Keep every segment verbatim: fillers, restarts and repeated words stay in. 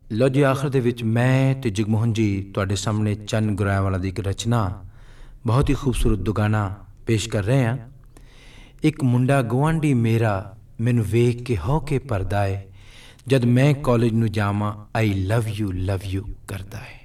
ਲਓ ਜੀ, ਆਖਰ ਦੇ ਵਿੱਚ ਮੈਂ ਤੇ ਜਗਮੋਹਨ ਜੀ ਤੁਹਾਡੇ ਸਾਹਮਣੇ ਚੰਨ ਗੁਰਾਇਆਂਵਾਲਾ ਦੀ ਇੱਕ ਰਚਨਾ, ਬਹੁਤ ਹੀ ਖੂਬਸੂਰਤ ਦੁਗਾਨਾ ਪੇਸ਼ ਕਰ ਰਹੇ ਹਾਂ। ਇੱਕ ਮੁੰਡਾ ਗੁਆਂਢੀ ਮੇਰਾ ਮੈਨੂੰ ਵੇਖ ਕੇ ਹੋ ਕੇ ਭਰਦਾ ਏ, ਜਦ ਮੈਂ ਕਾਲਜ ਨੂੰ ਜਾਵਾਂ ਆਈ ਲਵ ਯੂ ਲਵ ਯੂ ਕਰਦਾ ਏ।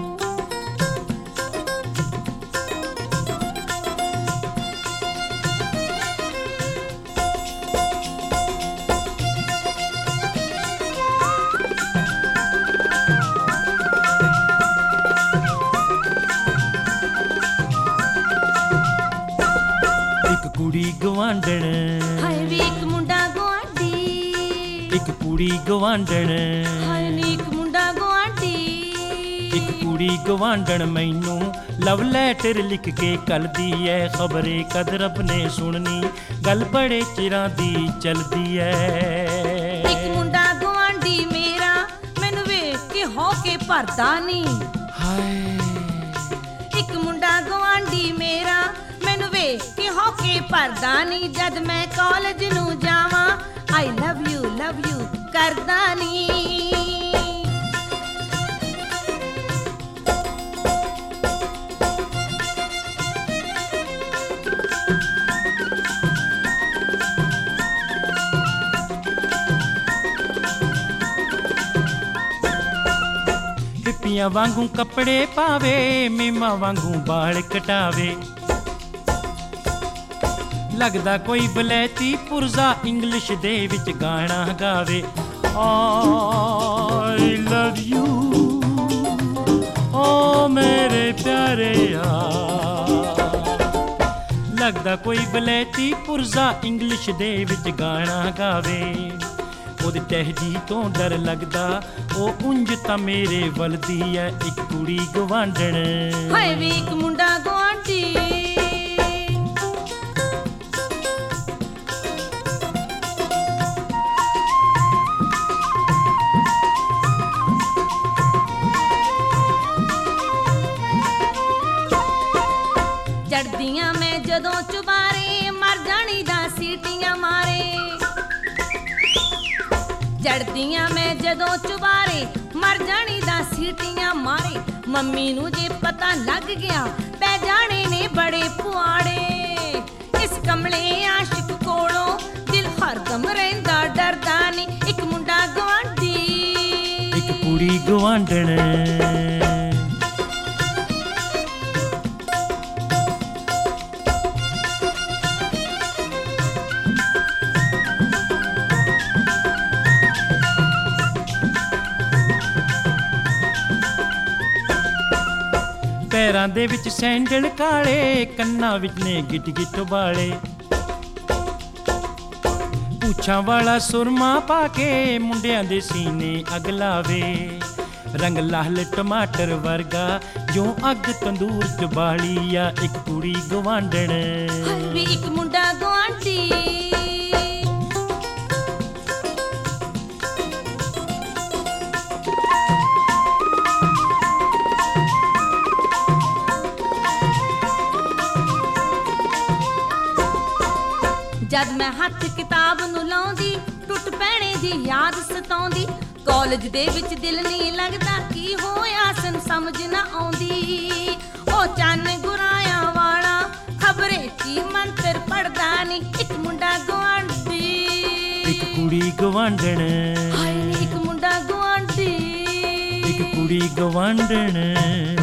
ਕੁੜੀ ਗਵਾਂਢਣ ਹਾਏ ਵੇ ਇੱਕ ਮੁੰਡਾ ਗੁਆਂਢੀ, ਇੱਕ ਕੁੜੀ ਗਵਾਂਢਣ ਹਾਏ ਨੀ ਇੱਕ ਮੁੰਡਾ ਗੁਆਂਢੀ, ਇੱਕ ਕੁੜੀ ਗਵਾਂਢਣ ਮੈਨੂੰ ਲਵ ਲੈਟਰ ਲਿਖ ਕੇ ਘੱਲਦੀ ਐ। ਖਬਰੇ ਕਦ ਰੱਬ ਨੇ ਸੁਣਨੀ, ਗੱਲ ਬੜੇ ਚਿਰਾਂ ਦੀ ਚਲਦੀ ਐ। ਇੱਕ ਮੁੰਡਾ ਗੁਆਂਢੀ ਮੇਰਾ ਮੈਨੂੰ ਵੇਖ ਕੇ ਹੋ ਕੇ ਭਰਦਾ ਨੀ। ਹਾਏ ਇੱਕ ਮੁੰਡਾ ਗੁਆਂਢੀ ਮੇਰਾ ਮੈਨੂੰ ਵੇਖ ਕੇ ਹੋ ਕੇ ਭਰਦਾ ਨੀ, ਜਦ ਮੈਂ ਕਾਲਜ ਨੂੰ ਜਾਵਾਂ ਆਈ ਲਵ ਯੂ ਲਵ ਯੂ ਕਰਦਾ ਨੀ। ਪਿੱਪੀਆਂ ਵਾਂਗੂ ਕੱਪੜੇ ਪਾਵੇ, ਮੀਮਾ ਵਾਂਗੂ ਬਾਲ ਕਟਾਵੇ, ਲੱਗਦਾ ਕੋਈ ਵਲੈਤੀ ਪੁਰਜ਼ਾ ਇੰਗਲਿਸ਼ ਦੇ ਵਿੱਚ ਗਾਣਾ ਗਾਵੇ। ਆਈ ਲਵ ਯੂ ਓ ਮੇਰੇ ਪਿਆਰੇ ਯਾਰ, ਲੱਗਦਾ ਕੋਈ ਵਲੈਤੀ ਪੁਰਜ਼ਾ ਇੰਗਲਿਸ਼ ਦੇ ਵਿੱਚ ਗਾਣਾ ਗਾਵੇ। ਉਹਦੇ ਟਹਿਜੀ ਤੋਂ ਡਰ ਲੱਗਦਾ, ਉਹ ਉਂਝ ਤਾਂ ਮੇਰੇ ਵੱਲਦੀ ਐ। ਇੱਕ ਕੁੜੀ ਗਵਾਂਢਣ ਹਾਏ ਵੇ ਇੱਕ ਮੁੰਡਾ ਗੁਆਂਢੀ, ਚੜਦੀਆਂ ਮੈਂ ਜਦੋਂ ਚੁਬਾਰੇ ਮਰ ਜਾਣੀ ਦਾ ਸੀਟੀਆਂ ਮਾਰੇ। ਚੜਦੀਆਂ ਮੈਂ ਜਦੋਂ ਚੁਬਾਰੇ ਮਰ ਜਾਣੀ ਦਾ ਸੀਟੀਆਂ ਮਾਰੇ। ਮੰਮੀ ਨੂੰ ਜੇ ਪਤਾ ਲੱਗ ਗਿਆ ਪੈ ਜਾਣੇ ਨੇ ਬੜੇ ਪੁਆੜੇ। ਇਸ ਕਮਲੇ ਆਸ਼ਿਕ ਕੋਲੋਂ ਦਿਲ ਹਰਦਮ ਰਹਿੰਦਾ ਡਰਦਾ ਨੀ। ਇੱਕ ਮੁੰਡਾ ਗੁਆਂਢੀ, ਇੱਕ ਕੁੜੀ ਗਵਾਂਢਣ, ਪੈਰਾਂ ਦੇ ਵਿੱਚ ਸੈਂਡਲ ਕਾਲੇ, ਕੰਨਾਂ ਵਿੱਚ ਨੇ ਗਿੱਟ ਗਿੱਟ ਵਾਲੇ, ਪੂਛਾਂ ਵਾਲਾ ਸੁਰਮਾ ਪਾ ਕੇ ਮੁੰਡਿਆਂ ਦੇ ਸੀਨੇ ਅੱਗ ਲਾਵੇ। ਰੰਗ ਲਾਲ ਟਮਾਟਰ ਵਰਗਾ ਜੋ ਅੱਗ ਤੰਦੂਰ ਚ ਬਾਲੀ ਆ। ਇੱਕ ਕੁੜੀ ਗਵਾਂਢਣ ਹਾਏ ਵੀ ਇੱਕ ਮੁੰਡਾ ਗੁਆਂਢੀ, ਜਦ ਮੈਂ ਹੱਥ ਕਿਤਾਬ ਨੂੰ ਲਾਉਂਦੀ ਟੁੱਟ ਪੈਣੇ ਦੀ ਯਾਦ ਸਤਾਉਂਦੀ। ਕਾਲਜ ਦੇ ਵਿੱਚ ਦਿਲ ਨਹੀਂ ਲੱਗਦਾ, ਕੀ ਹੋਇਆ ਸਨ ਸਮਝ ਨਾ ਆਉਂਦੀ। ਉਹ ਚੰਨ ਗੁਰਾਇਆਂ ਵਾਲਾ ਖਬਰੇ ਕੀ ਮੰਤਰ ਪੜਦਾ ਨੀ। ਇੱਕ ਮੁੰਡਾ ਗੁਆਂਢੀ, ਇੱਕ ਕੁੜੀ ਗਵਾਂਢਣ, ਹਾਏ ਇੱਕ ਮੁੰਡਾ ਗੁਆਂਢੀ, ਇੱਕ ਕੁੜੀ ਗਵਾਂਢਣ।